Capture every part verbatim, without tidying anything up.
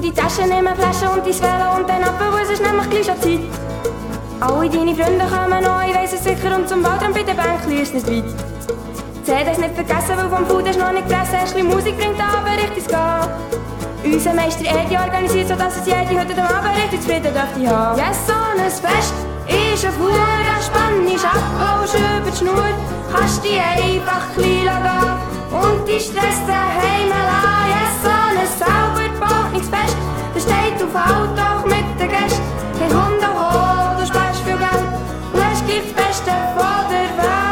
die Tasche nehmen, Flaschen und dein Velo und dann ab, wo es ist nämlich gleich schon Zeit. Alle deine Freunde kommen noch, ich weiss es sicher, und zum Waldrand bei den Bänkchen ist nicht weit. C Ds nicht vergessen, weil vom Food hast noch nicht gefressen, hast ein bisschen Musik bringt aber richtig gehen. Unser Meister Edi organisiert, sodass es jede heute am Abend richtig zufrieden dürfte haben. Yes, so ein Fest ist ein Fuhr, spannend abhaust über die Schnur. Kannst dich einfach klein lassen und die Stress daheim lassen. Yes, so ein sauber gebautes Fest, das steht auf Alltag mit den Gästen. Hey, komm doch hoch, du sparst viel Geld und hast gleich das Beste von der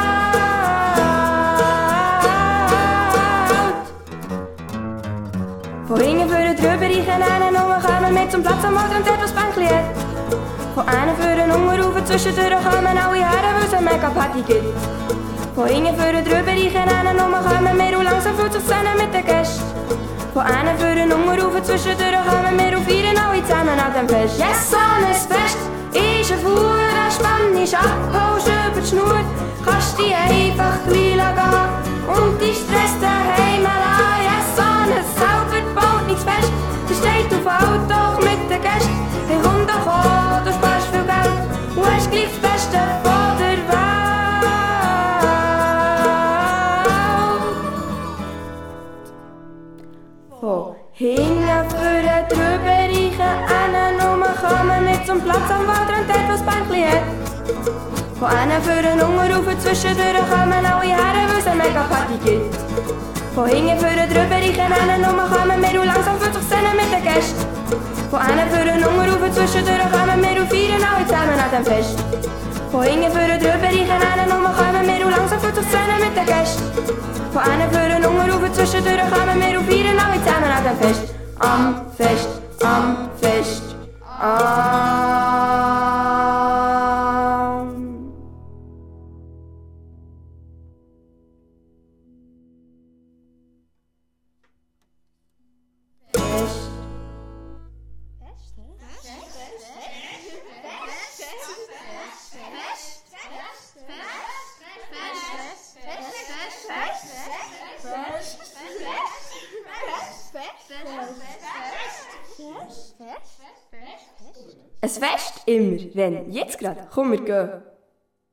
Welt. Von hinten führen drüber, ich kann einen Nummer kommen mit zum Platz am Wald und dort was Bänkli hat. Von einem führen Hunger rauf, zwischendurch kommen alle her, weil es eine mega Party gibt. Von hinten führen drüber, ich kann einen Nummer kommen, wir und langsam fühlt sich zusammen mit den Gästen. Von einem führen Hunger rauf, zwischendurch kommen wir und feiern alle zusammen an dem Fest. Yes, so ein Fest ist ein Fuhr, spannend abhaust über die Schnur. Kannst dich einfach klein lassen und die Stress daheim lassen. Yes, so ein sauber gebautes Fest, das steht auf Alltag mit den Gästen. Hey, komm doch an, du sparst viel Geld und hast gleich das Beste von der Welt. Von hinten vorne drüber reichen, einen Nummer kommen mit zum Platz am Waldrand, dort was Bänkli hat. Von einem führen Hunger rauf, zwischendurch kommen alle her, weil es eine mega Party gibt. Von hinten vorne drüber reichen, einen Nummer kommen wir und langsam fühlt sich zusammen mit den Gästen. Von einem führen Hunger rauf, zwischendurch kommen wir und feiern alle zusammen an dem Fest. Von hinten vorne drüber reichen, einen Nummer kommen wir und langsam fühlt sich zusammen mit den Gästen. Von einem führen Hunger rauf, zwischendurch kommen wir und feiern alle zusammen an dem Fest. Am Fest, am Fest, am ein Fest immer, wenn. Jetzt gerade. Komm, wir gehen.